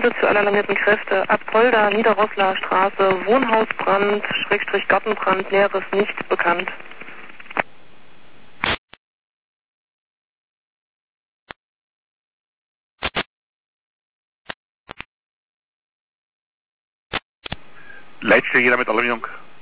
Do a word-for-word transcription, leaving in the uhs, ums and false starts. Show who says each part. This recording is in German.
Speaker 1: Notiz für alle alarmierten Kräfte. Apolda, Niederrossler Straße, Wohnhausbrand, Schrägstrich Gartenbrand, Näheres nicht bekannt.
Speaker 2: Leitstelle jeder mit Alarmierung.